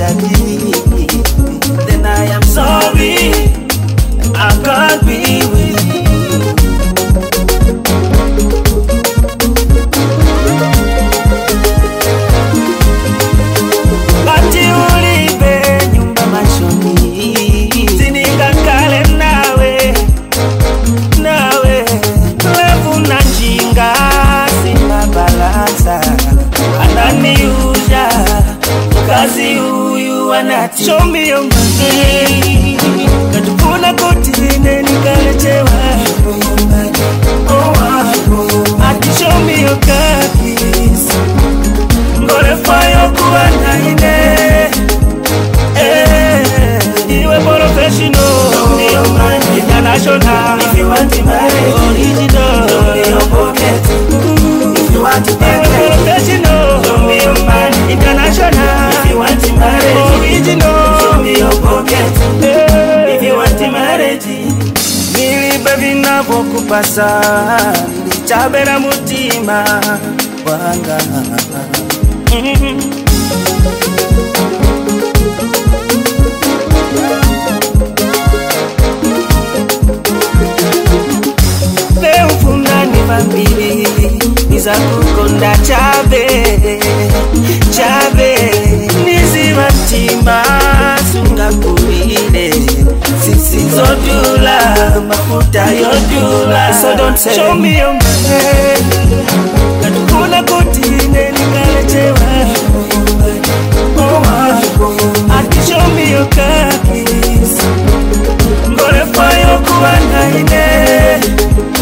daddy, then I am sorry I can't be with you. Bati ulibe nyumba machoni, zininga kale nawe levu na njinga sina balansa, ananiuja kazi huyu anati. Show me your money, katukuna kutine nikalechewa. Ati show me your kakis, ngore fayo kuwa naine. Iwe professional, show me your money. International, if you want to marry. Original, show me your pocket. If you want to marry. Professional, show me your money. International, if you want to marry. Original, show me your pocket. If you want to marry. Nilibe vinavokupasa, nilichabera mutima wanga. Mambili niza kukonda chabe nizi matima sunga kuile sisi zodula mafuta yodula. So don't say show me your money, katukuna kutine nikalechewa. Ati show me your kakis, ngore fayo kuwa naine.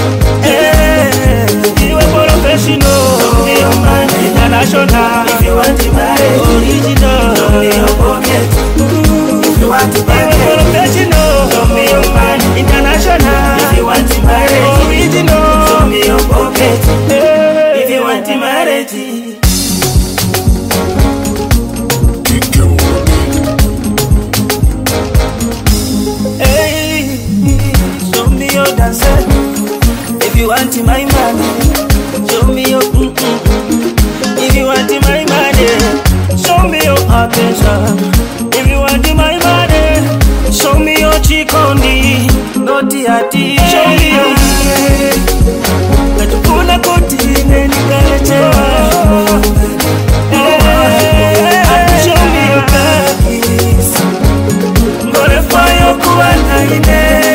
Professional, show me your money. International, if you want to marry. Original, show me your pocket. If you want to marry. Professional, show me your money. International, if you want to marry. Original, show me your pocket. If you want to marry. Hey, show me your dancer. If you want my money, show me your If you want my money, show me your attention. If you want my money, show me your chikondi. Noti ati, show me your katukuna kutine nikalechewa. Show me your kakis, ngore fayo kuwa naine.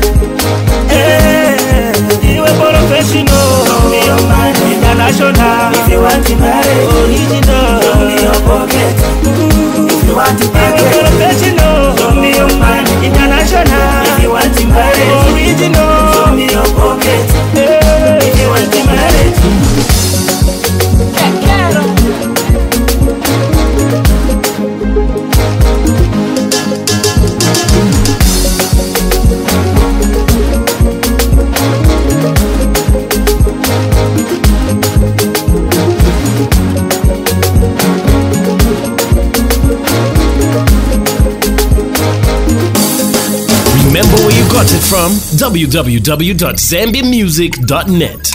Professional, show me your money. International, if you want to marry. Original, show me your pocket. If you want to marry. Professional, show me your money. International, if you want to marry. Original, show me your pocket. If you want to marry. Remember where you got it from? www.zambiamusic.net.